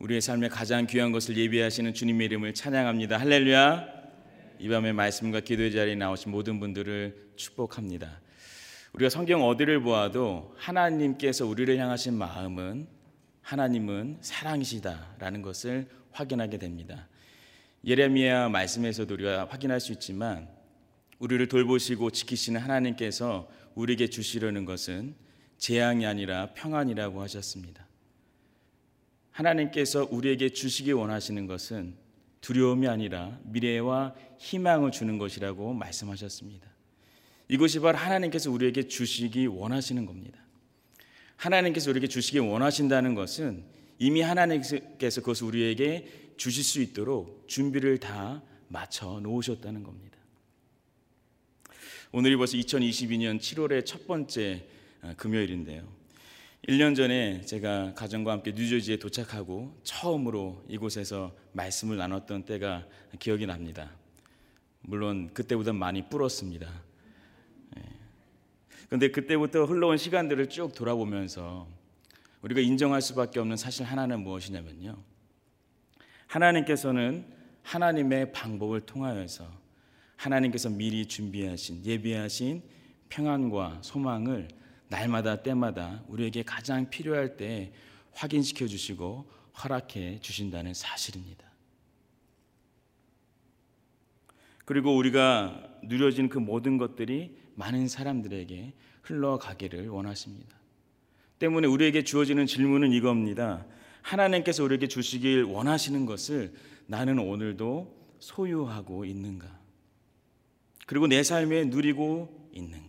우리의 삶에 가장 귀한 것을 예비하시는 주님의 이름을 찬양합니다. 할렐루야. 이 밤에 말씀과 기도의 자리에 나오신 모든 분들을 축복합니다. 우리가 성경 어디를 보아도 하나님께서 우리를 향하신 마음은 하나님은 사랑이시다라는 것을 확인하게 됩니다. 예레미야 말씀에서도 우리가 확인할 수 있지만 우리를 돌보시고 지키시는 하나님께서 우리에게 주시려는 것은 재앙이 아니라 평안이라고 하셨습니다. 하나님께서 우리에게 주시기 원하시는 것은 두려움이 아니라 미래와 희망을 주는 것이라고 말씀하셨습니다. 이것이 바로 하나님께서 우리에게 주시기 원하시는 겁니다. 하나님께서 우리에게 주시기 원하신다는 것은 이미 하나님께서 그것을 우리에게 주실 수 있도록 준비를 다 마쳐 놓으셨다는 겁니다. 오늘이 벌써 2022년 7월의 첫 번째 금요일인데요. 1년 전에 제가 가정과 함께 뉴저지에 도착하고 처음으로 이곳에서 말씀을 나눴던 때가 기억이 납니다. 물론 그때보다 많이 불었습니다. 그런데 그때부터 흘러온 시간들을 쭉 돌아보면서 우리가 인정할 수밖에 없는 사실 하나는 무엇이냐면요, 하나님께서는 하나님의 방법을 통하여서 하나님께서 미리 준비하신 예비하신 평안과 소망을 날마다 때마다 우리에게 가장 필요할 때 확인시켜 주시고 허락해 주신다는 사실입니다. 그리고 우리가 누려진 그 모든 것들이 많은 사람들에게 흘러가기를 원하십니다. 때문에 우리에게 주어지는 질문은 이겁니다. 하나님께서 우리에게 주시길 원하시는 것을 나는 오늘도 소유하고 있는가? 그리고 내 삶에 누리고 있는가?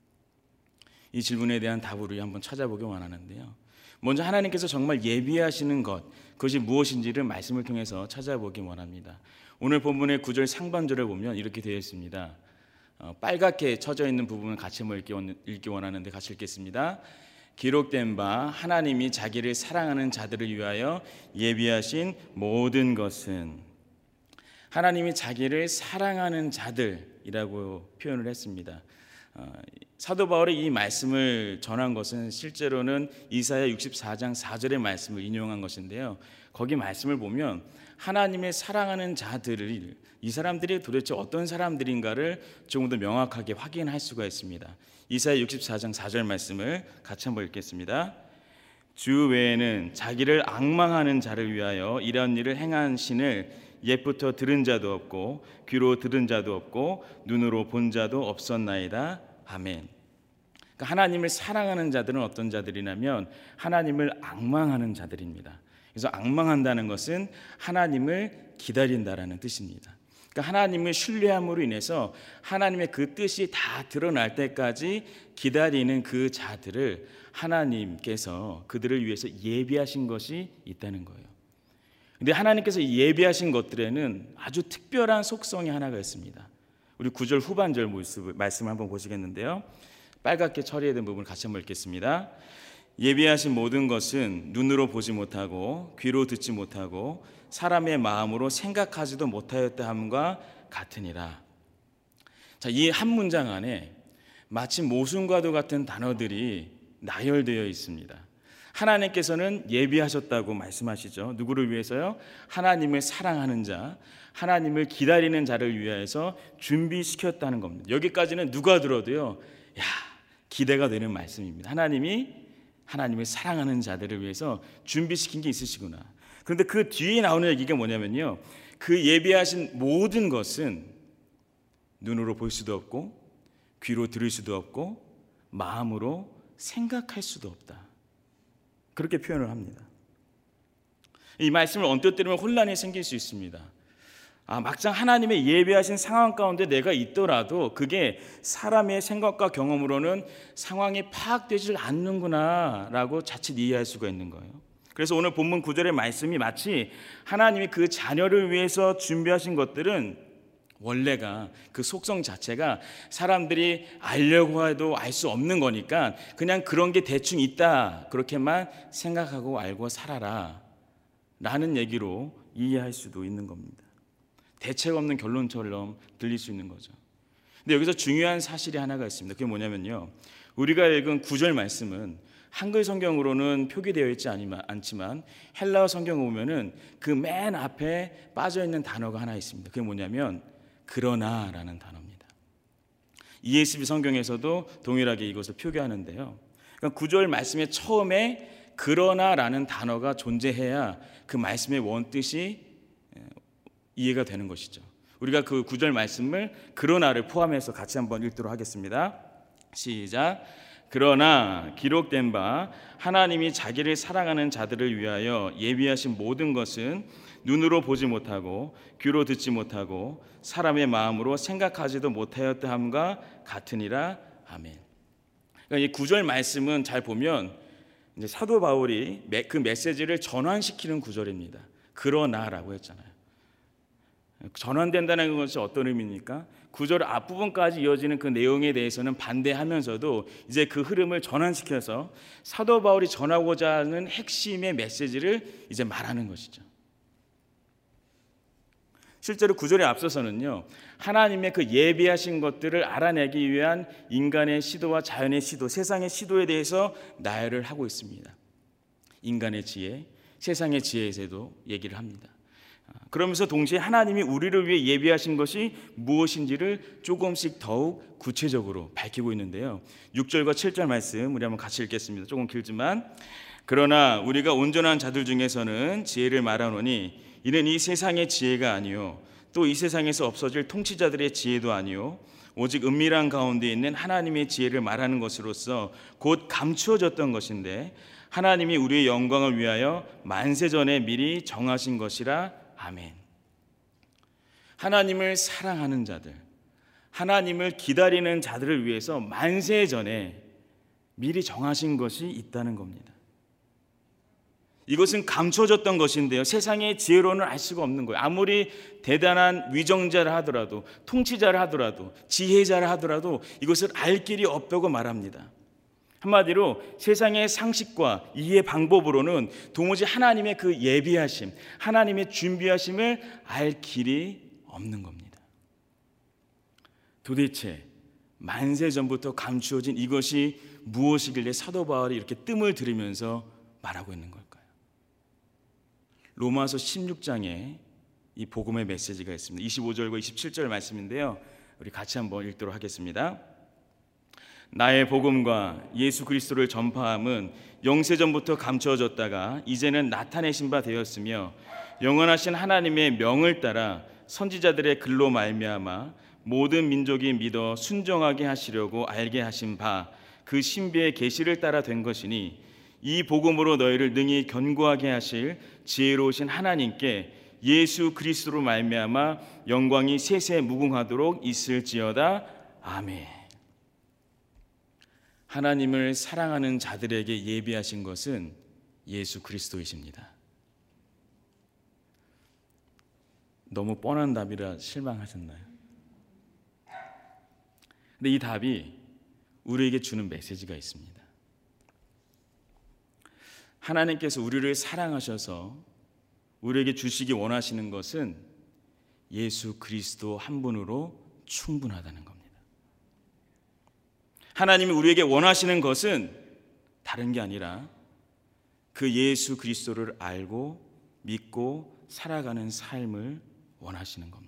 이 질문에 대한 답을 우리 한번 찾아보기 원하는데요. 먼저 하나님께서 정말 예비하시는 것, 그것이 무엇인지를 말씀을 통해서 찾아보기 원합니다. 오늘 본문의 9절 상반절을 보면 이렇게 되어 있습니다. 빨갛게 쳐져 있는 부분을 같이 한번 읽기 원하는데 같이 읽겠습니다. 기록된 바 하나님이 자기를 사랑하는 자들을 위하여 예비하신 모든 것은, 하나님이 자기를 사랑하는 자들이라고 표현을 했습니다. 사도 바울이 이 말씀을 전한 것은 실제로는 이사야 64장 4절의 말씀을 인용한 것인데요. 거기 말씀을 보면 하나님의 사랑하는 자들을, 이 사람들이 도대체 어떤 사람들인가를 조금 더 명확하게 확인할 수가 있습니다. 이사야 64장 4절 말씀을 같이 한번 읽겠습니다. 주 외에는 자기를 앙망하는 자를 위하여 이런 일을 행한 신을 옛부터 들은 자도 없고 귀로 들은 자도 없고 눈으로 본 자도 없었나이다. 아멘. 그러니까 하나님을 사랑하는 자들은 어떤 자들이냐면 하나님을 앙망하는 자들입니다. 그래서 앙망한다는 것은 하나님을 기다린다라는 뜻입니다. 그러니까 하나님을 신뢰함으로 인해서 하나님의 그 뜻이 다 드러날 때까지 기다리는 그 자들을 하나님께서 그들을 위해서 예비하신 것이 있다는 거예요. 근데 하나님께서 예비하신 것들에는 아주 특별한 속성이 하나가 있습니다. 우리 9절 후반절 말씀을 한번 보시겠는데요. 빨갛게 처리된 부분을 같이 한번 읽겠습니다. 예비하신 모든 것은 눈으로 보지 못하고 귀로 듣지 못하고 사람의 마음으로 생각하지도 못하였다 함과 같으니라. 자, 이 한 문장 안에 마치 모순과도 같은 단어들이 나열되어 있습니다. 하나님께서는 예비하셨다고 말씀하시죠. 누구를 위해서요? 하나님을 사랑하는 자, 하나님을 기다리는 자를 위해서 준비시켰다는 겁니다. 여기까지는 누가 들어도요, 기대가 되는 말씀입니다. 하나님이 하나님을 사랑하는 자들을 위해서 준비시킨 게 있으시구나. 그런데 그 뒤에 나오는 얘기가 뭐냐면요, 그 예비하신 모든 것은 눈으로 볼 수도 없고 귀로 들을 수도 없고 마음으로 생각할 수도 없다. 그렇게 표현을 합니다. 이 말씀을 언뜻 들으면 혼란이 생길 수 있습니다. 막상 하나님의 예비하신 상황 가운데 내가 있더라도 그게 사람의 생각과 경험으로는 상황이 파악되질 않는구나 라고 자칫 이해할 수가 있는 거예요. 그래서 오늘 본문 9절의 말씀이 마치 하나님이 그 자녀를 위해서 준비하신 것들은 원래가 그 속성 자체가 사람들이 알려고 해도 알 수 없는 거니까 그냥 그런 게 대충 있다, 그렇게만 생각하고 알고 살아라 라는 얘기로 이해할 수도 있는 겁니다. 대책 없는 결론처럼 들릴 수 있는 거죠. 근데 여기서 중요한 사실이 하나가 있습니다. 그게 뭐냐면요, 우리가 읽은 9절 말씀은 한글 성경으로는 표기되어 있지 않지만 헬라어 성경을 보면은 그 맨 앞에 빠져 있는 단어가 하나 있습니다. 그게 뭐냐면 그러나라는 단어입니다. ESV 성경에서도 동일하게 이것을 표기하는데요. 그러니까 9절 말씀의 처음에 그러나라는 단어가 존재해야 그 말씀의 원뜻이 이해가 되는 것이죠. 우리가 그 9절 말씀을 그러나를 포함해서 같이 한번 읽도록 하겠습니다. 시작. 그러나 기록된 바 하나님이 자기를 사랑하는 자들을 위하여 예비하신 모든 것은 눈으로 보지 못하고 귀로 듣지 못하고 사람의 마음으로 생각하지도 못하였다 함과 같으니라. 아멘. 그러니까 이 9절 말씀은 잘 보면 이제 사도 바울이 그 메시지를 전환시키는 구절입니다. 그러나라고 했잖아요. 전환된다는 것이 어떤 의미입니까? 구절 앞부분까지 이어지는 그 내용에 대해서는 반대하면서도 이제 그 흐름을 전환시켜서 사도 바울이 전하고자 하는 핵심의 메시지를 이제 말하는 것이죠. 실제로 구절에 앞서서는요, 하나님의 그 예비하신 것들을 알아내기 위한 인간의 시도와 자연의 시도, 세상의 시도에 대해서 나열을 하고 있습니다. 인간의 지혜, 세상의 지혜에서도 얘기를 합니다. 그러면서 동시에 하나님이 우리를 위해 예비하신 것이 무엇인지를 조금씩 더욱 구체적으로 밝히고 있는데요. 6절과 7절 말씀 우리 한번 같이 읽겠습니다. 조금 길지만 그러나 우리가 온전한 자들 중에서는 지혜를 말하노니 이는 이 세상의 지혜가 아니요 또 이 세상에서 없어질 통치자들의 지혜도 아니요 오직 은밀한 가운데 있는 하나님의 지혜를 말하는 것으로서 곧 감추어졌던 것인데 하나님이 우리의 영광을 위하여 만세전에 미리 정하신 것이라. 아멘. 하나님을 사랑하는 자들, 하나님을 기다리는 자들을 위해서 만세전에 미리 정하신 것이 있다는 겁니다. 이것은 감춰졌던 것인데요, 세상의 지혜로는 알 수가 없는 거예요. 아무리 대단한 위정자라 하더라도, 통치자라 하더라도, 지혜자라 하더라도 이것을 알 길이 없다고 말합니다. 한마디로 세상의 상식과 이해 방법으로는 도무지 하나님의 그 예비하심, 하나님의 준비하심을 알 길이 없는 겁니다. 도대체 만세전부터 감추어진 이것이 무엇이길래 사도 바울이 이렇게 뜸을 들이면서 말하고 있는 걸까요? 로마서 16장에 이 복음의 메시지가 있습니다. 25절과 27절 말씀인데요, 우리 같이 한번 읽도록 하겠습니다. 나의 복음과 예수 그리스도를 전파함은 영세전부터 감추어졌다가 이제는 나타내신 바 되었으며 영원하신 하나님의 명을 따라 선지자들의 글로 말미암아 모든 민족이 믿어 순종하게 하시려고 알게 하신 바 그 신비의 계시를 따라 된 것이니 이 복음으로 너희를 능히 견고하게 하실 지혜로우신 하나님께 예수 그리스도로 말미암아 영광이 세세 무궁하도록 있을지어다. 아멘. 하나님을 사랑하는 자들에게 예비하신 것은 예수 그리스도이십니다. 너무 뻔한 답이라 실망하셨나요? 근데 이 답이 우리에게 주는 메시지가 있습니다. 하나님께서 우리를 사랑하셔서 우리에게 주시기 원하시는 것은 예수 그리스도 한 분으로 충분하다는 겁니다. 하나님이 우리에게 원하시는 것은 다른 게 아니라 그 예수 그리스도를 알고 믿고 살아가는 삶을 원하시는 겁니다.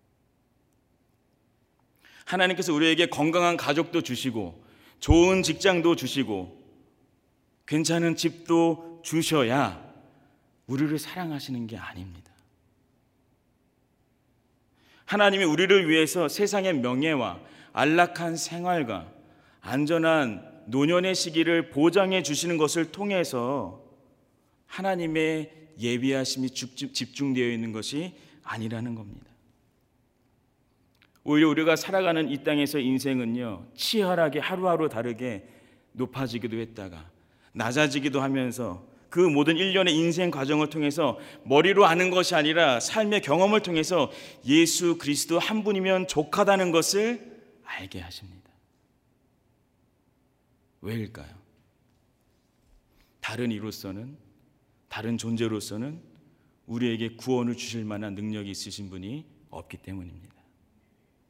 하나님께서 우리에게 건강한 가족도 주시고 좋은 직장도 주시고 괜찮은 집도 주셔야 우리를 사랑하시는 게 아닙니다. 하나님이 우리를 위해서 세상의 명예와 안락한 생활과 안전한 노년의 시기를 보장해 주시는 것을 통해서 하나님의 예비하심이 집중되어 있는 것이 아니라는 겁니다. 오히려 우리가 살아가는 이 땅에서 인생은요, 치열하게 하루하루 다르게 높아지기도 했다가 낮아지기도 하면서 그 모든 일련의 인생 과정을 통해서 머리로 아는 것이 아니라 삶의 경험을 통해서 예수 그리스도 한 분이면 족하다는 것을 알게 하십니다. 왜일까요? 다른 이로서는, 다른 존재로서는 우리에게 구원을 주실 만한 능력이 있으신 분이 없기 때문입니다.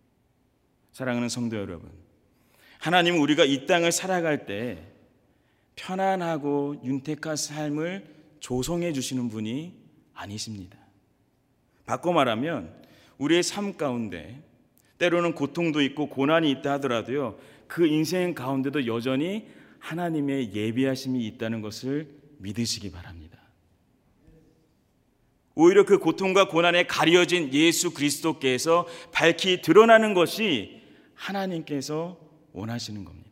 사랑하는 성도 여러분, 하나님은 우리가 이 땅을 살아갈 때 편안하고 윤택한 삶을 조성해 주시는 분이 아니십니다. 바꿔 말하면 우리의 삶 가운데 때로는 고통도 있고 고난이 있다 하더라도요, 그 인생 가운데도 여전히 하나님의 예비하심이 있다는 것을 믿으시기 바랍니다. 오히려 그 고통과 고난에 가려진 예수 그리스도께서 밝히 드러나는 것이 하나님께서 원하시는 겁니다.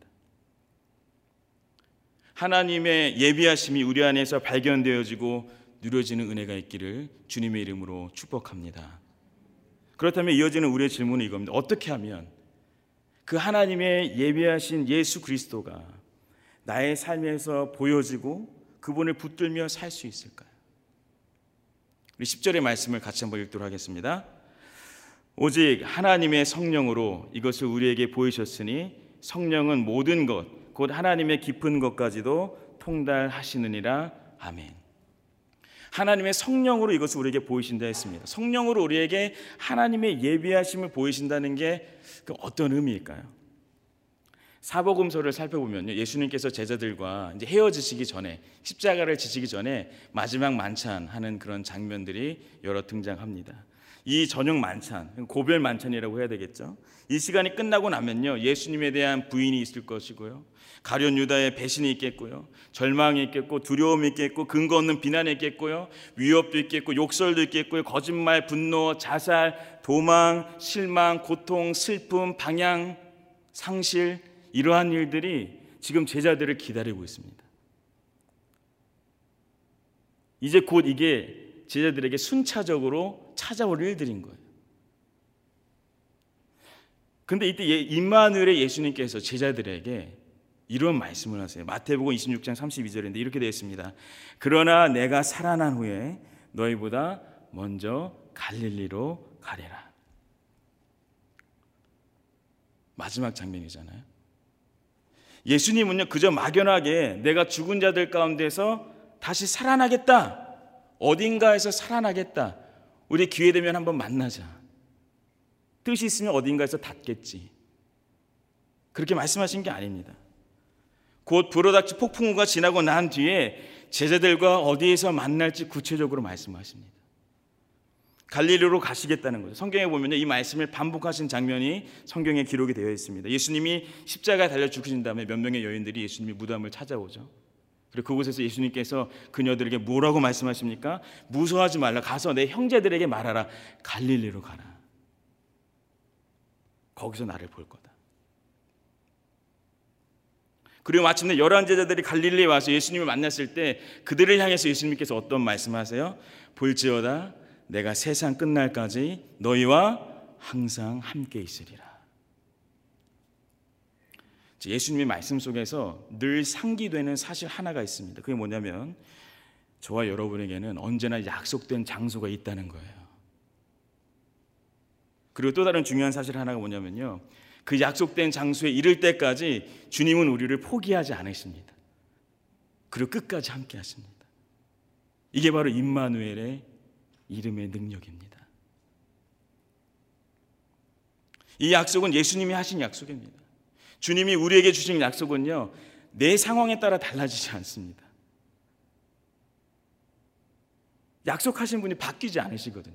하나님의 예비하심이 우리 안에서 발견되어지고 누려지는 은혜가 있기를 주님의 이름으로 축복합니다. 그렇다면 이어지는 우리의 질문은 이겁니다. 어떻게 하면 그 하나님의 예비하신 예수 그리스도가 나의 삶에서 보여지고 그분을 붙들며 살 수 있을까요? 우리 10절의 말씀을 같이 한번 읽도록 하겠습니다. 오직 하나님의 성령으로 이것을 우리에게 보이셨으니 성령은 모든 것 곧 하나님의 깊은 것까지도 통달하시느니라. 아멘. 하나님의 성령으로 이것을 우리에게 보이신다 했습니다. 성령으로 우리에게 하나님의 예비하심을 보이신다는 게 어떤 의미일까요? 사복음서를 살펴보면요, 예수님께서 제자들과 이제 헤어지시기 전에, 십자가를 지시기 전에 마지막 만찬하는 그런 장면들이 여러 등장합니다. 이 저녁 만찬, 고별 만찬이라고 해야 되겠죠. 이 시간이 끝나고 나면요, 예수님에 대한 부인이 있을 것이고요, 가룟 유다의 배신이 있겠고요, 절망이 있겠고, 두려움이 있겠고, 근거 없는 비난이 있겠고요, 위협도 있겠고, 욕설도 있겠고요, 거짓말, 분노, 자살, 도망, 실망, 고통, 슬픔, 방향, 상실, 이러한 일들이 지금 제자들을 기다리고 있습니다. 이제 곧 이게 제자들에게 순차적으로 찾아올 일들인 거예요. 근데 이때 임마누엘의 예수님께서 제자들에게 이런 말씀을 하세요. 마태복음 26장 32절인데 이렇게 되어 있습니다. 그러나 내가 살아난 후에 너희보다 먼저 갈릴리로 가리라. 마지막 장면이잖아요. 예수님은요, 그저 막연하게 내가 죽은 자들 가운데서 다시 살아나겠다, 어딘가에서 살아나겠다, 우리 기회 되면 한번 만나자, 뜻이 있으면 어딘가에서 닿겠지, 그렇게 말씀하신 게 아닙니다. 곧 불어닥칠 폭풍우가 지나고 난 뒤에 제자들과 어디에서 만날지 구체적으로 말씀하십니다. 갈릴리로 가시겠다는 거죠. 성경에 보면 이 말씀을 반복하신 장면이 성경에 기록이 되어 있습니다. 예수님이 십자가에 달려 죽으신 다음에 몇 명의 여인들이 예수님의 무덤을 찾아오죠. 그리고 그곳에서 예수님께서 그녀들에게 뭐라고 말씀하십니까? 무서워하지 말라, 가서 내 형제들에게 말하라, 갈릴리로 가라, 거기서 나를 볼 거다. 그리고 마침내 11 제자들이 갈릴리에 와서 예수님을 만났을 때 그들을 향해서 예수님께서 어떤 말씀하세요? 볼지어다 내가 세상 끝날까지 너희와 항상 함께 있으리라. 예수님의 말씀 속에서 늘 상기되는 사실 하나가 있습니다. 그게 뭐냐면 저와 여러분에게는 언제나 약속된 장소가 있다는 거예요. 그리고 또 다른 중요한 사실 하나가 뭐냐면요, 그 약속된 장소에 이를 때까지 주님은 우리를 포기하지 않으십니다. 그리고 끝까지 함께 하십니다. 이게 바로 임마누엘의 이름의 능력입니다. 이 약속은 예수님이 하신 약속입니다. 주님이 우리에게 주신 약속은요, 내 상황에 따라 달라지지 않습니다. 약속하신 분이 바뀌지 않으시거든요.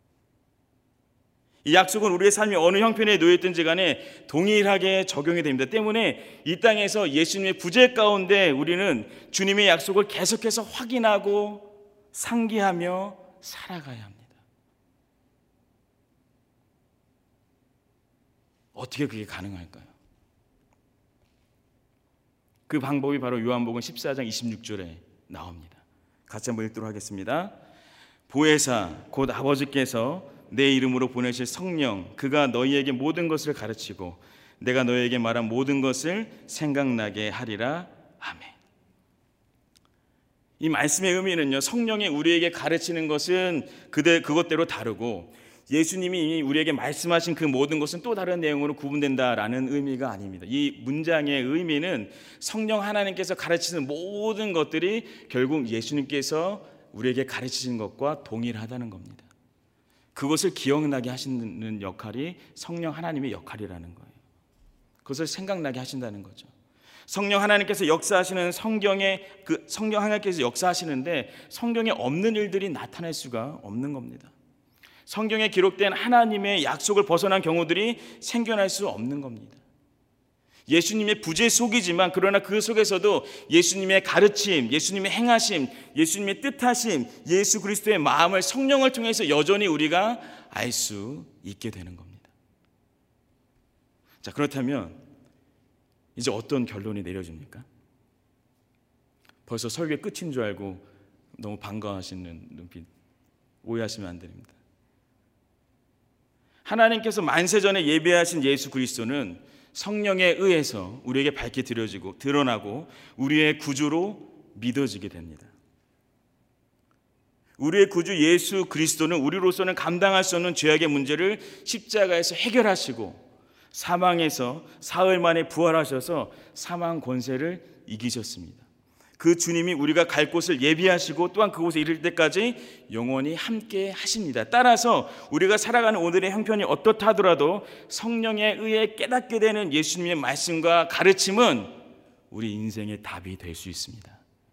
이 약속은 우리의 삶이 어느 형편에 놓여있든지 간에 동일하게 적용이 됩니다. 때문에 이 땅에서 예수님의 부재 가운데 우리는 주님의 약속을 계속해서 확인하고 상기하며 살아가야 합니다. 어떻게 그게 가능할까요? 그 방법이 바로 요한복음 14장 26절에 나옵니다. 같이 한번 읽도록 하겠습니다. 보혜사 곧 아버지께서 내 이름으로 보내실 성령, 그가 너희에게 모든 것을 가르치고 내가 너희에게 말한 모든 것을 생각나게 하리라. 아멘. 이 말씀의 의미는요, 성령이 우리에게 가르치는 것은 그것대로 다르고 예수님이 우리에게 말씀하신 그 모든 것은 또 다른 내용으로 구분된다라는 의미가 아닙니다. 이 문장의 의미는 성령 하나님께서 가르치는 모든 것들이 결국 예수님께서 우리에게 가르치신 것과 동일하다는 겁니다. 그것을 기억나게 하시는 역할이 성령 하나님의 역할이라는 거예요. 그것을 생각나게 하신다는 거죠. 성령 하나님께서 역사하시는 성령 하나님께서 역사하시는데 성경에 없는 일들이 나타날 수가 없는 겁니다. 성경에 기록된 하나님의 약속을 벗어난 경우들이 생겨날 수 없는 겁니다. 예수님의 부재 속이지만 그러나 그 속에서도 예수님의 가르침, 예수님의 행하심, 예수님의 뜻하심, 예수 그리스도의 마음을 성령을 통해서 여전히 우리가 알 수 있게 되는 겁니다. 자, 그렇다면 이제 어떤 결론이 내려집니까? 벌써 설교의 끝인 줄 알고 너무 반가워하시는 눈빛 오해하시면 안 됩니다. 하나님께서 만세전에 예배하신 예수 그리스도는 성령에 의해서 우리에게 밝게 드러나고 우리의 구주로 믿어지게 됩니다. 우리의 구주 예수 그리스도는 우리로서는 감당할 수 없는 죄악의 문제를 십자가에서 해결하시고 사망에서 사흘 만에 부활하셔서 사망 권세를 이기셨습니다. 그 주님이 우리가 갈 곳을 예비하시고 또한 그곳에 이를 때까지 영원히 함께 하십니다. 따라서 우리가 살아가는 오늘의 형편이 어떻다 하더라도 성령에 의해 깨닫게 되는 예수님의 말씀과 가르침은 우리 인생의 답이 될 수 있습니다.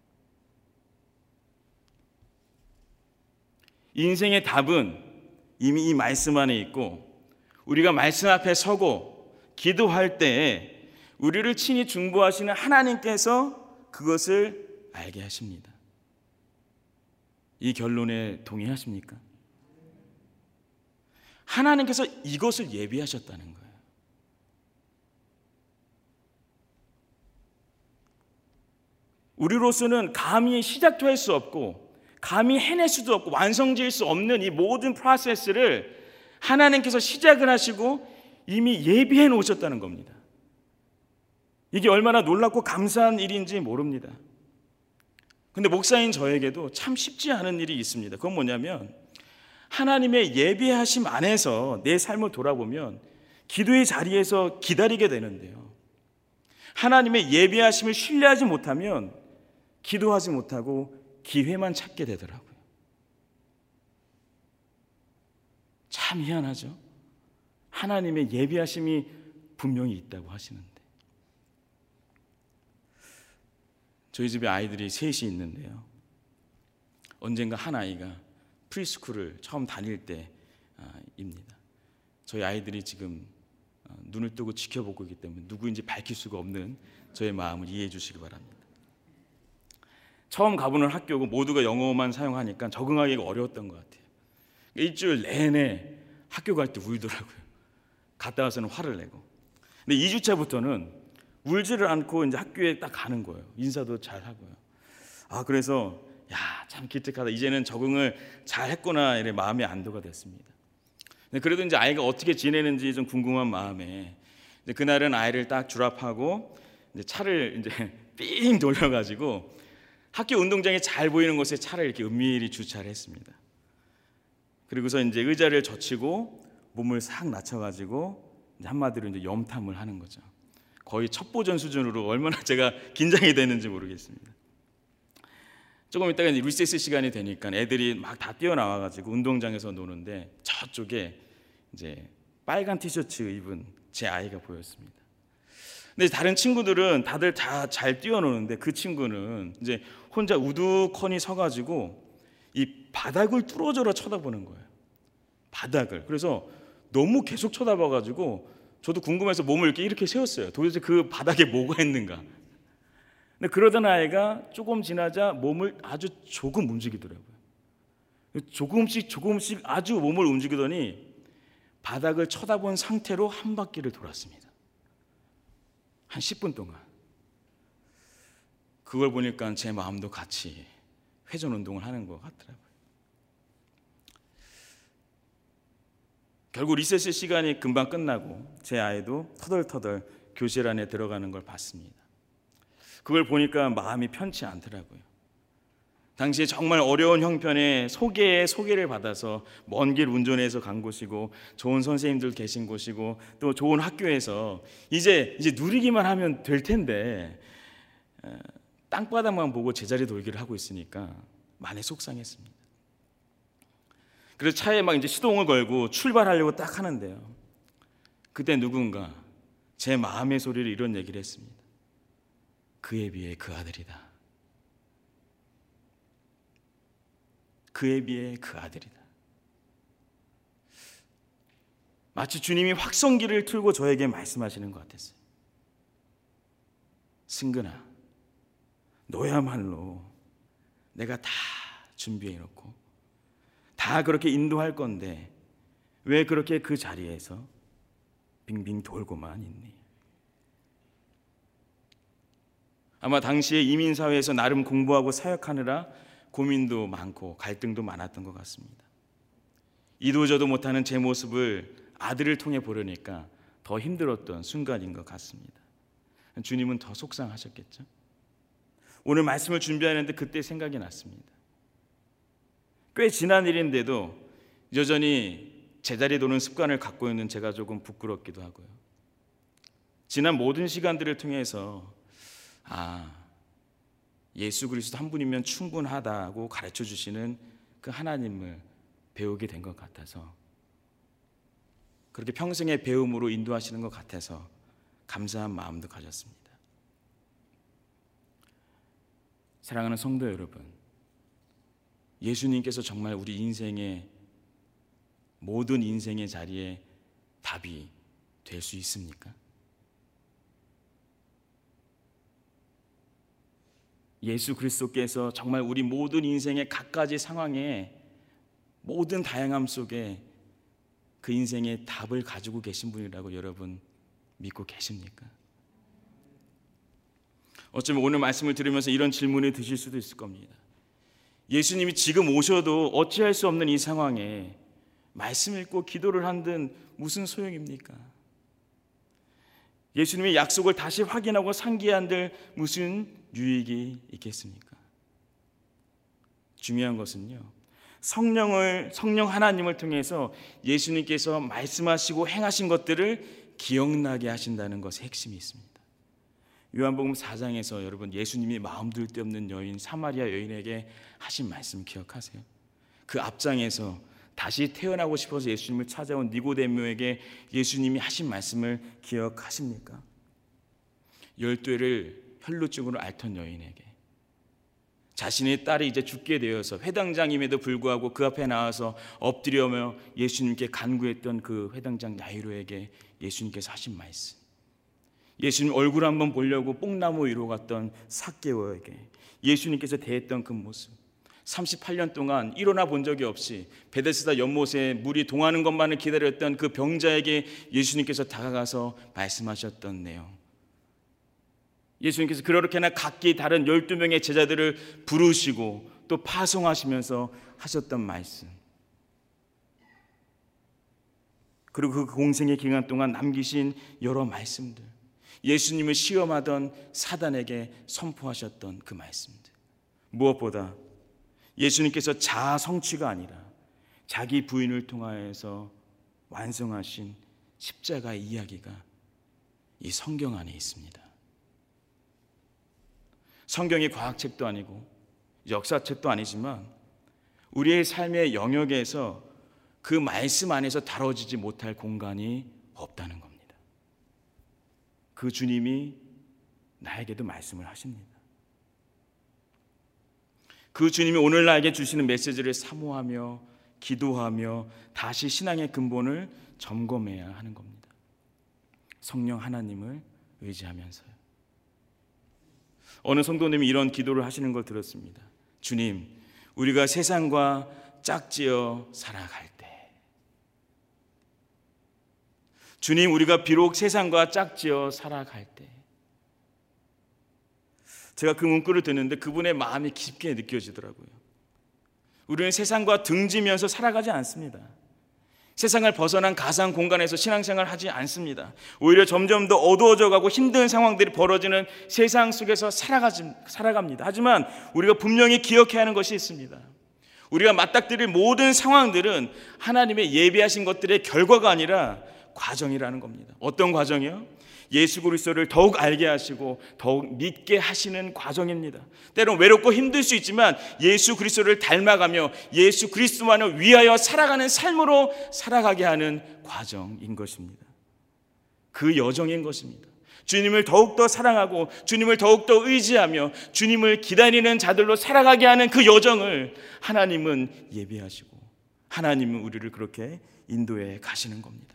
인생의 답은 이미 이 말씀 안에 있고 우리가 말씀 앞에 서고 기도할 때에 우리를 친히 중보하시는 하나님께서 그것을 알게 하십니다. 이 결론에 동의하십니까? 하나님께서 이것을 예비하셨다는 거예요. 우리로서는 감히 시작도 할 수 없고 감히 해낼 수도 없고 완성지을 수 없는 이 모든 프로세스를 하나님께서 시작을 하시고 이미 예비해 놓으셨다는 겁니다. 이게 얼마나 놀랍고 감사한 일인지 모릅니다. 근데 목사인 저에게도 참 쉽지 않은 일이 있습니다. 그건 뭐냐면 하나님의 예비하심 안에서 내 삶을 돌아보면 기도의 자리에서 기다리게 되는데요. 하나님의 예비하심을 신뢰하지 못하면 기도하지 못하고 기회만 찾게 되더라고요. 참 희한하죠? 하나님의 예비하심이 분명히 있다고 하시는데 저희 집에 아이들이 셋이 있는데요. 언젠가 한 아이가 프리스쿨을 처음 다닐 때입니다. 저희 아이들이 지금 눈을 뜨고 지켜보고 있기 때문에 누구인지 밝힐 수가 없는 저의 마음을 이해해 주시기 바랍니다. 처음 가보는 학교고 모두가 영어만 사용하니까 적응하기가 어려웠던 것 같아요. 일주일 내내 학교 갈 때 울더라고요. 갔다 와서는 화를 내고. 근데 2주차부터는 울지를 않고 이제 학교에 딱 가는 거예요. 인사도 잘 하고요. 그래서 참 기특하다. 이제는 적응을 잘 했구나. 이래 마음의 안도가 됐습니다. 근데 그래도 이제 아이가 어떻게 지내는지 좀 궁금한 마음에 이제 그날은 아이를 딱 줄합하고 이제 차를 이제 삥 돌려가지고 학교 운동장에 잘 보이는 곳에 차를 이렇게 은밀히 주차를 했습니다. 그리고서 이제 의자를 젖히고 몸을 싹 낮춰가지고 이제 한마디로 이제 염탐을 하는 거죠. 거의 첩보전 수준으로 얼마나 제가 긴장이 되는지 모르겠습니다. 조금 있다가 이제 리세스 시간이 되니까 애들이 막 다 뛰어나와가지고 운동장에서 노는데 저쪽에 이제 빨간 티셔츠 입은 제 아이가 보였습니다. 근데 다른 친구들은 다들 다 잘 뛰어노는데 그 친구는 이제 혼자 우두커니 서가지고 이 바닥을 뚫어져라 쳐다보는 거예요. 바닥을. 그래서 너무 계속 쳐다봐가지고 저도 궁금해서 몸을 이렇게 세웠어요. 도대체 그 바닥에 뭐가 있는가. 근데 그러던 아이가 조금 지나자 몸을 아주 조금 움직이더라고요. 조금씩 아주 몸을 움직이더니 바닥을 쳐다본 상태로 한 바퀴를 돌았습니다. 한 10분 동안. 그걸 보니까 제 마음도 같이 회전 운동을 하는 것 같더라고요. 결국 리세스 시간이 금방 끝나고 제 아이도 터덜터덜 교실 안에 들어가는 걸 봤습니다. 그걸 보니까 마음이 편치 않더라고요. 당시에 정말 어려운 형편에 소개를 받아서 먼 길 운전해서 간 곳이고 좋은 선생님들 계신 곳이고 또 좋은 학교에서 이제 누리기만 하면 될 텐데 땅바닥만 보고 제자리 돌기를 하고 있으니까 많이 속상했습니다. 그래서 차에 막 이제 시동을 걸고 출발하려고 딱 하는데요. 그때 누군가 제 마음의 소리를 이런 얘기를 했습니다. 그에 비해 그 아들이다. 그에 비해 그 아들이다. 마치 주님이 확성기를 틀고 저에게 말씀하시는 것 같았어요. 승근아, 너야말로 내가 다 준비해 놓고 다 그렇게 인도할 건데 왜 그렇게 그 자리에서 빙빙 돌고만 있니? 아마 당시에 이민사회에서 나름 공부하고 사역하느라 고민도 많고 갈등도 많았던 것 같습니다. 이도저도 못하는 제 모습을 아들을 통해 보려니까 더 힘들었던 순간인 것 같습니다. 주님은 더 속상하셨겠죠. 오늘 말씀을 준비하는데 그때 생각이 났습니다. 꽤 지난 일인데도 여전히 제자리 도는 습관을 갖고 있는 제가 조금 부끄럽기도 하고요. 지난 모든 시간들을 통해서 예수 그리스도 한 분이면 충분하다고 가르쳐 주시는 그 하나님을 배우게 된 것 같아서, 그렇게 평생의 배움으로 인도하시는 것 같아서 감사한 마음도 가졌습니다. 사랑하는 성도 여러분, 예수님께서 정말 우리 인생의 모든 인생의 자리에 답이 될 수 있습니까? 예수 그리스도께서 정말 우리 모든 인생의 갖가지 상황에, 모든 다양함 속에 그 인생의 답을 가지고 계신 분이라고 여러분 믿고 계십니까? 어쩌면 오늘 말씀을 들으면서 이런 질문이 드실 수도 있을 겁니다. 예수님이 지금 오셔도 어찌할 수 없는 이 상황에 말씀 읽고 기도를 한들 무슨 소용입니까? 예수님의 약속을 다시 확인하고 상기한들 무슨 유익이 있겠습니까? 중요한 것은요, 성령 하나님을 통해서 예수님께서 말씀하시고 행하신 것들을 기억나게 하신다는 것에 핵심이 있습니다. 요한복음 4장에서 여러분 예수님이 마음 둘 데 없는 여인 사마리아 여인에게 하신 말씀 기억하세요? 그 앞장에서 다시 태어나고 싶어서 예수님을 찾아온 니고데모에게 예수님이 하신 말씀을 기억하십니까? 12회를 혈루증으로 앓던 여인에게 자신의 딸이 이제 죽게 되어서 회당장임에도 불구하고 그 앞에 나와서 엎드려며 예수님께 간구했던 그 회당장 야이로에게 예수님께서 하신 말씀, 예수님 얼굴 한번 보려고 뽕나무 위로 갔던 삭개오에게 예수님께서 대했던 그 모습, 38년 동안 일어나 본 적이 없이 베데스다 연못에 물이 동하는 것만을 기다렸던 그 병자에게 예수님께서 다가가서 말씀하셨던 내용, 예수님께서 그렇게나 각기 다른 12명의 제자들을 부르시고 또 파송하시면서 하셨던 말씀, 그리고 그 공생의 기간 동안 남기신 여러 말씀들, 예수님을 시험하던 사단에게 선포하셨던 그 말씀들, 무엇보다 예수님께서 자아 성취가 아니라 자기 부인을 통하여서 완성하신 십자가의 이야기가 이 성경 안에 있습니다. 성경이 과학책도 아니고 역사책도 아니지만 우리의 삶의 영역에서 그 말씀 안에서 다뤄지지 못할 공간이 없다는 겁니다. 그 주님이 나에게도 말씀을 하십니다. 그 주님이 오늘 나에게 주시는 메시지를 사모하며 기도하며 다시 신앙의 근본을 점검해야 하는 겁니다. 성령 하나님을 의지하면서요. 어느 성도님이 이런 기도를 하시는 걸 들었습니다. 주님, 우리가 세상과 짝지어 살아갈 때, 주님, 우리가 비록 세상과 짝지어 살아갈 때, 제가 그 문구를 듣는데 그분의 마음이 깊게 느껴지더라고요. 우리는 세상과 등지면서 살아가지 않습니다. 세상을 벗어난 가상 공간에서 신앙생활을 하지 않습니다. 오히려 점점 더 어두워져가고 힘든 상황들이 벌어지는 세상 속에서 살아갑니다. 하지만 우리가 분명히 기억해야 하는 것이 있습니다. 우리가 맞닥뜨릴 모든 상황들은 하나님의 예비하신 것들의 결과가 아니라 과정이라는 겁니다. 어떤 과정이요? 예수 그리스도를 더욱 알게 하시고 더욱 믿게 하시는 과정입니다. 때론 외롭고 힘들 수 있지만 예수 그리스도를 닮아가며 예수 그리스도만을 위하여 살아가는 삶으로 살아가게 하는 과정인 것입니다. 그 여정인 것입니다. 주님을 더욱더 사랑하고 주님을 더욱더 의지하며 주님을 기다리는 자들로 살아가게 하는 그 여정을 하나님은 예비하시고 하나님은 우리를 그렇게 인도해 가시는 겁니다.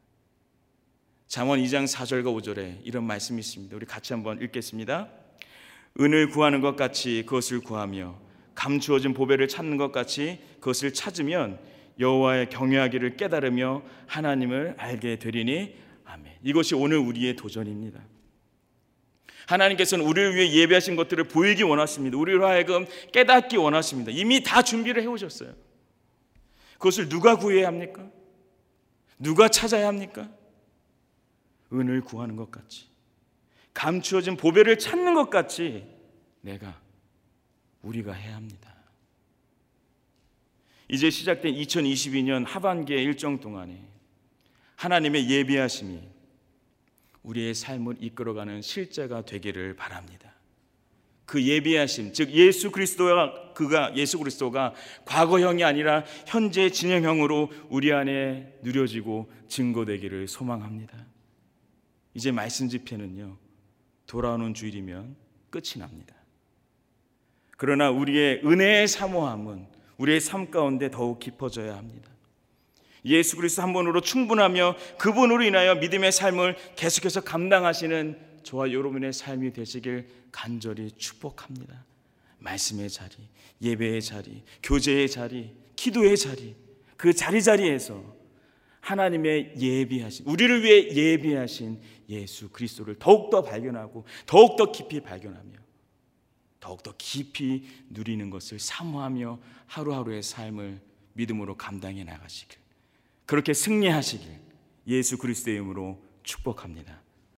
잠언 2장 4절과 5절에 이런 말씀이 있습니다. 우리 같이 한번 읽겠습니다. 은을 구하는 것 같이 그것을 구하며 감추어진 보배를 찾는 것 같이 그것을 찾으면 여호와의 경외하기를 깨달으며 하나님을 알게 되리니 아멘. 이것이 오늘 우리의 도전입니다. 하나님께서는 우리를 위해 예배하신 것들을 보이기 원하십니다. 우리로 하여금 깨닫기 원하십니다. 이미 다 준비를 해오셨어요. 그것을 누가 구해야 합니까? 누가 찾아야 합니까? 은을 구하는 것 같이, 감추어진 보배를 찾는 것 같이 우리가 해야 합니다. 이제 시작된 2022년 하반기의 일정 동안에 하나님의 예비하심이 우리의 삶을 이끌어가는 실제가 되기를 바랍니다. 그 예비하심, 즉 예수 그리스도가 과거형이 아니라 현재 진행형으로 우리 안에 누려지고 증거되기를 소망합니다. 이제 말씀 집회는요, 돌아오는 주일이면 끝이 납니다. 그러나 우리의 은혜의 사모함은 우리의 삶 가운데 더욱 깊어져야 합니다. 예수 그리스도 한 분으로 충분하며 그분으로 인하여 믿음의 삶을 계속해서 감당하시는 저와 여러분의 삶이 되시길 간절히 축복합니다. 말씀의 자리, 예배의 자리, 교제의 자리, 기도의 자리, 그 자리자리에서 하나님의 예비하신, 우리를 위해 예비하신 예수 그리스도를 더욱더 발견하고 더욱더 깊이 발견하며 더욱더 깊이 누리는 것을 사모하며 하루하루의 삶을 믿음으로 감당해 나가시길, 그렇게 승리하시길 예수 그리스도의 이름으로 축복합니다.